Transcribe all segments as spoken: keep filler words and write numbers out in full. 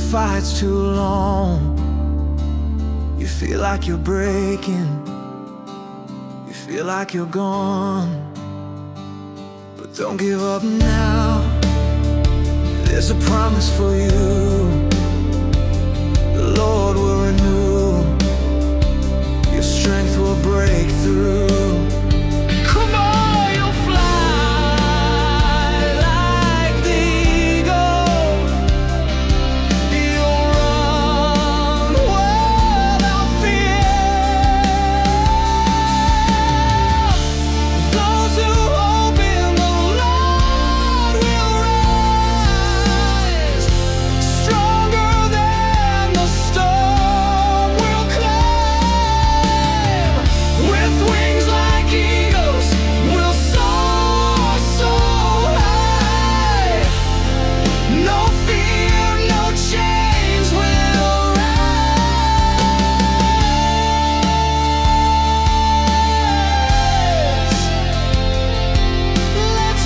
fight's too long. You feel like you're breaking, you feel like you're gone. But don't give up now, there's a promise for you. The Lord will renew, your strength will break through. Come on, you'll fly like the eagle. You'll run without fear. Those who hope in the Lord will rise, stronger than the storm will climb. With wings like eagles, we'll soar so high. No fear, no chains will rise. Let's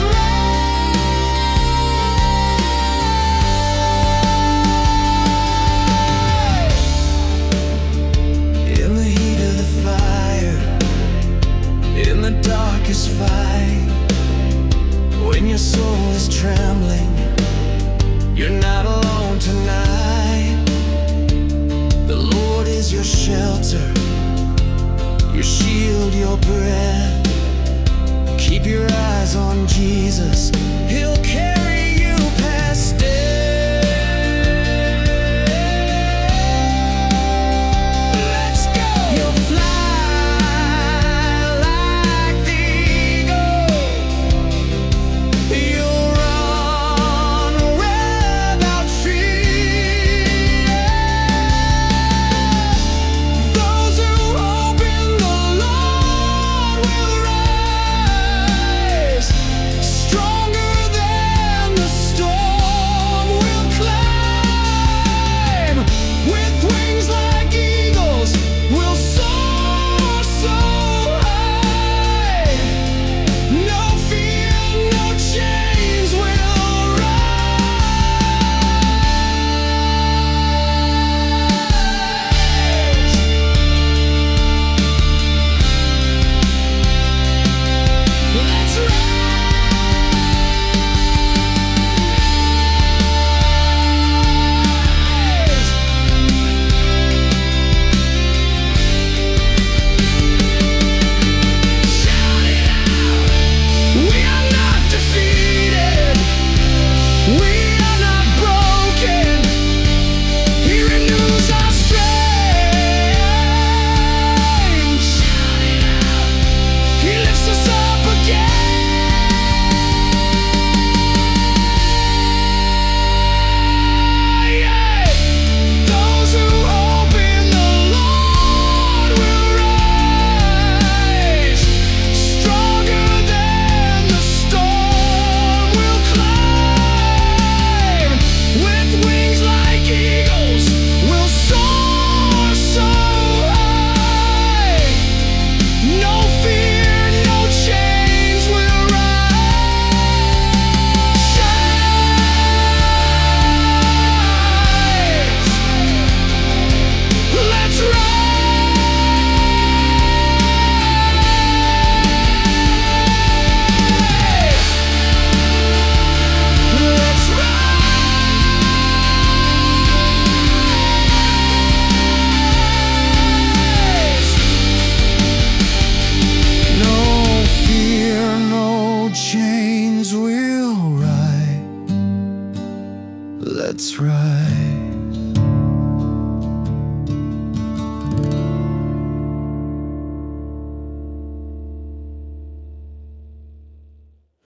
ride. In the heat of the fire, in the darkest fight, when your soul is trembling, you're not alone tonight. The Lord is your shelter, your shield, your breath. Keep your eyes on Jesus, He'll carry you past death. Let's go! You'll fly like the eagle. You'll run without fear. Those who hope in the Lord will rise, stronger than the storm will climb. With wings like eagles, we'll soar so high. No fear, no chains will rise. Let's shout it out. We are not defeated. We are not broken. He renews our strength. Shout it out. He lifts us up again. Those who hope in the Lord will rise, stronger than the storm will climb. With wings like eagles, we'll soar so high. No fear, no chains will rise. Let's ride. Let's rise. No fear, no chains will ride. Let's ride.